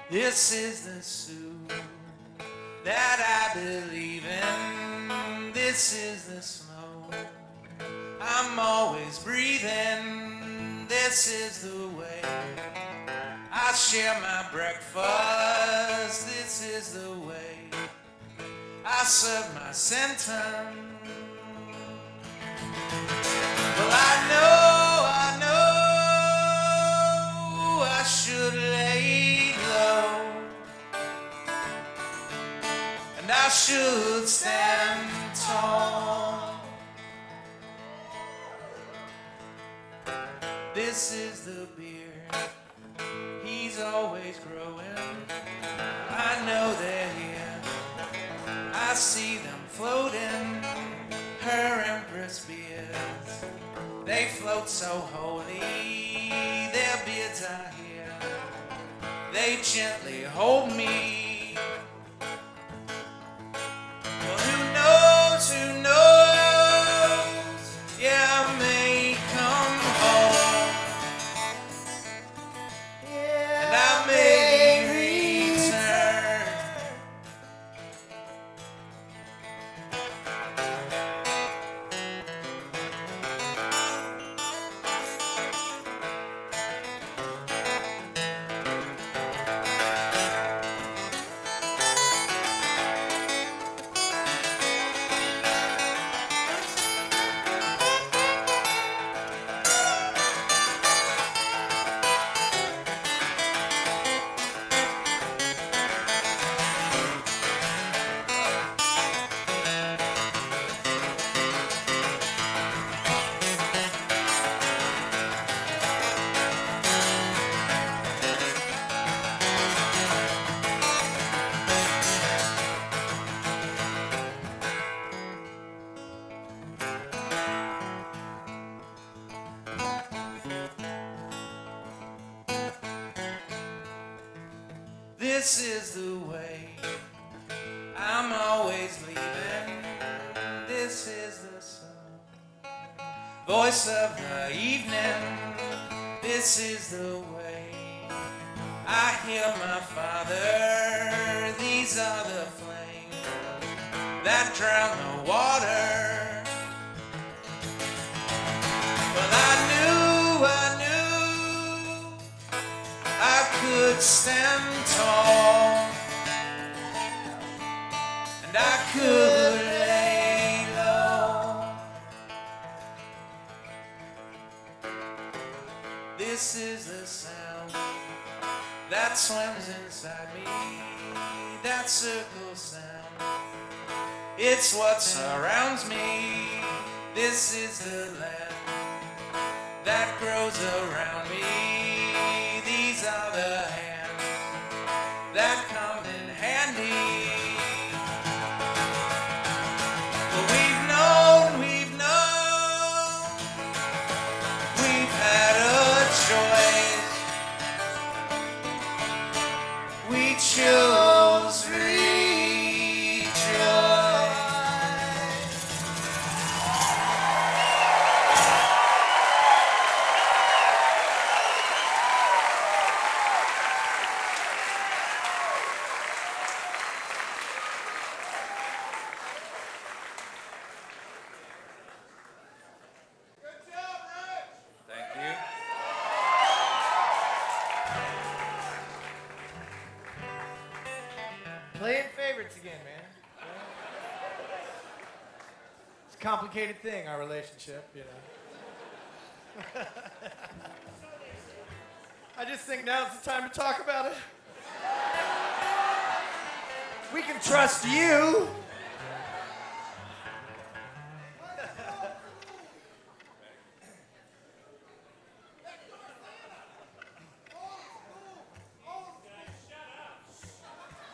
This is the soup that I believe in. This is the smoke I'm always breathing. This is the way I share my breakfast. This is the way I serve my sentence. Well, I know I should lay low, and I should stand tall. This is the beer he's always growing. I know they're here, I see them floating. Her Empress beards, they float so holy. Their beards are here, they gently hold me. Well, who knows, yeah, I may come home, and I may return. This is the way I'm always leaving. This is the song, voice of the evening. This is the way I hear my father. These are the flames that drown the water. Well, I knew I could stand tall, and I could lay low. This is the sound that swims inside me, that circle sound. It's what surrounds me. This is the land that grows around me. These are the hands that come in handy. But we've had a choice. We chose rejoice. Thank you. Playing favorites again, man. It's a complicated thing, our relationship, you know. I just think now's the time to talk about it. We can trust you.